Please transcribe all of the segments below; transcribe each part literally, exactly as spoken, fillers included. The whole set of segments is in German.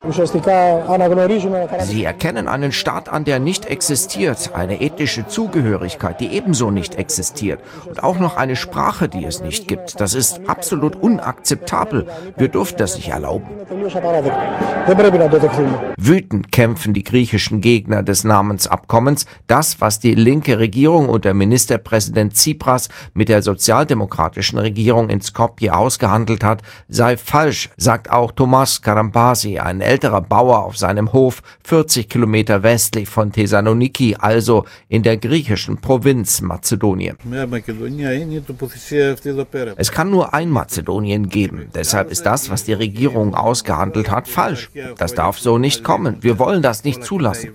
Sie erkennen einen Staat an, der nicht existiert, eine ethnische Zugehörigkeit, die ebenso nicht existiert und auch noch eine Sprache, die es nicht gibt. Das ist absolut unakzeptabel. Wir dürfen das nicht erlauben. Wütend kämpfen die griechischen Gegner des Namensabkommens. Das, was die linke Regierung unter Ministerpräsident Tsipras mit der sozialdemokratischen Regierung in Skopje ausgehandelt hat, sei falsch, sagt auch Thomas Karambasi, ein älterer Bauer auf seinem Hof vierzig Kilometer westlich von Thessaloniki, also in der griechischen Provinz Mazedonien. Es kann nur ein Mazedonien geben. Deshalb ist das, was die Regierung ausgehandelt hat, falsch. Das darf so nicht kommen. Wir wollen das nicht zulassen.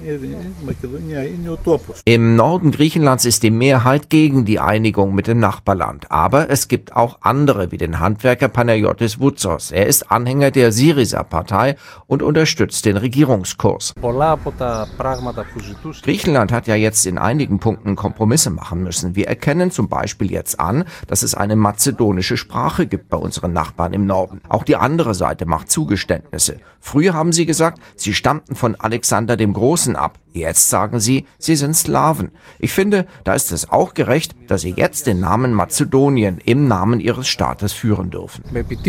Im Norden Griechenlands ist die Mehrheit gegen die Einigung mit dem Nachbarland. Aber es gibt auch andere, wie den Handwerker Panagiotis Voutsos. Er ist Anhänger der Syriza-Partei und unterstützt den Regierungskurs. Griechenland hat ja jetzt in einigen Punkten Kompromisse machen müssen. Wir erkennen zum Beispiel jetzt an, dass es eine mazedonische Sprache gibt bei unseren Nachbarn im Norden. Auch die andere Seite macht Zugeständnisse. Früher haben sie gesagt, sie stammten von Alexander dem Großen ab. Jetzt sagen sie, sie sind Slawen. Ich finde, da ist es auch gerecht, dass sie jetzt den Namen Mazedonien im Namen ihres Staates führen dürfen.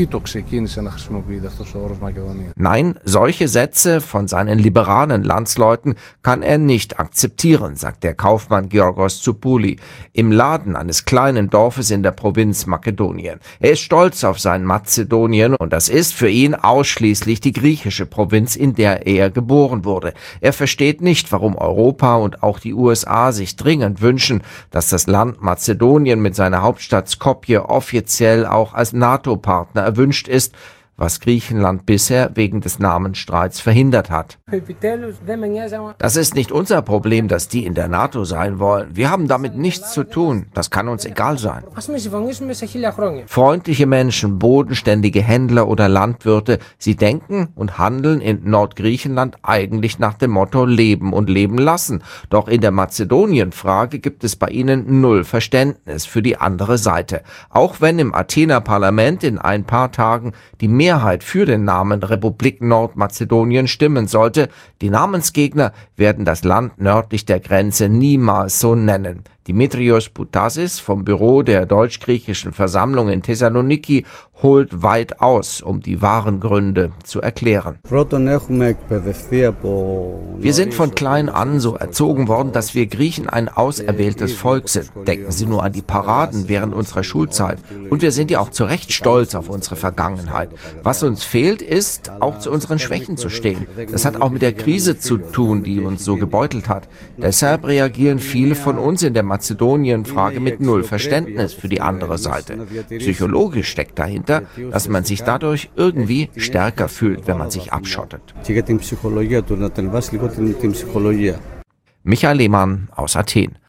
Nein, solche Sätze von seinen liberalen Landsleuten kann er nicht akzeptieren, sagt der Kaufmann Georgos Tsoupoli im Laden eines kleinen Dorfes in der Provinz Makedonien. Er ist stolz auf sein Mazedonien und das ist für ihn ausschließlich die griechische Provinz, in der er geboren wurde. Er versteht nicht, warum Europa und auch die U S A sich dringend wünschen, dass das Land Mazedonien mit seiner Hauptstadt Skopje offiziell auch als NATO-Partner erwünscht ist, was Griechenland bisher wegen des Namensstreits verhindert hat. Das ist nicht unser Problem, dass die in der NATO sein wollen. Wir haben damit nichts zu tun. Das kann uns egal sein. Freundliche Menschen, bodenständige Händler oder Landwirte, sie denken und handeln in Nordgriechenland eigentlich nach dem Motto Leben und Leben lassen. Doch in der Mazedonien-Frage gibt es bei ihnen null Verständnis für die andere Seite. Auch wenn im Athener Parlament in ein paar Tagen die Mehrheit für den Namen Republik Nordmazedonien stimmen sollte, die Namensgegner werden das Land nördlich der Grenze niemals so nennen. Dimitrios Boutasis vom Büro der deutsch-griechischen Versammlung in Thessaloniki holt weit aus, um die wahren Gründe zu erklären. Wir sind von klein an so erzogen worden, dass wir Griechen ein auserwähltes Volk sind. Denken Sie nur an die Paraden während unserer Schulzeit. Und wir sind ja auch zu Recht stolz auf unsere Vergangenheit. Was uns fehlt, ist, auch zu unseren Schwächen zu stehen. Das hat auch mit der Krise zu tun, die uns so gebeutelt hat. Deshalb reagieren viele von uns in der Mazedonien-Frage mit null Verständnis für die andere Seite. Psychologisch steckt dahinter, dass man sich dadurch irgendwie stärker fühlt, wenn man sich abschottet. Michael Lehmann aus Athen.